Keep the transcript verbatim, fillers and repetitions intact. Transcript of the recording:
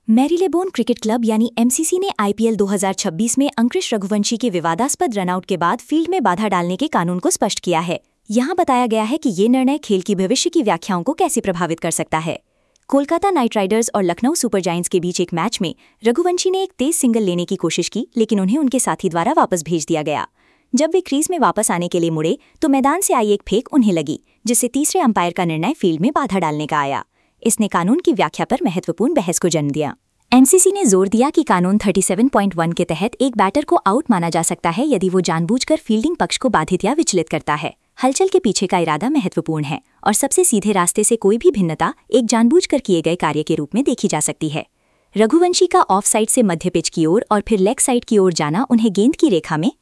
Marylebone cricket club यानी MCC ने IPL दो हज़ार छब्बीस में अंकुश रघुवंशी के विवादास्पद रनआउट के बाद फील्ड में बाधा डालने के कानून को स्पष्ट किया है। यहाँ बताया गया है कि ये निर्णय खेल की भविष्य की व्याख्याओं को कैसे प्रभावित कर सकता है। कोलकाता नाइट राइडर्स और लखनऊ सुपर जायंट्स के बीच एक मैच में रघुवंशी ने एक तेज सिंगल लेने की कोशिश की, लेकिन उन्हें उनके साथी द्वारा वापस भेज दिया गया। जब वे क्रीज में वापस आने के लिए मुड़े तो मैदान से आई एक फेंक उन्हें लगी, जिससे तीसरे अंपायर का निर्णय फील्ड में बाधा डालने का आया। इसने कानून की व्याख्या पर महत्वपूर्ण बहस को जन्म दिया। एमसीसी ने जोर दिया कि कानून सैंतीस पॉइंट एक के तहत एक बैटर को आउट माना जा सकता है यदि वो जानबूझकर फील्डिंग पक्ष को बाधित या विचलित करता है। हलचल के पीछे का इरादा महत्वपूर्ण है और सबसे सीधे रास्ते से कोई भी भिन्नता एक जानबूझकर किए गए कार्य के रूप में देखी जा सकती है। रघुवंशी का ऑफ साइड से मध्य पिच की ओर और फिर लेग साइड की ओर जाना उन्हें गेंद की रेखा में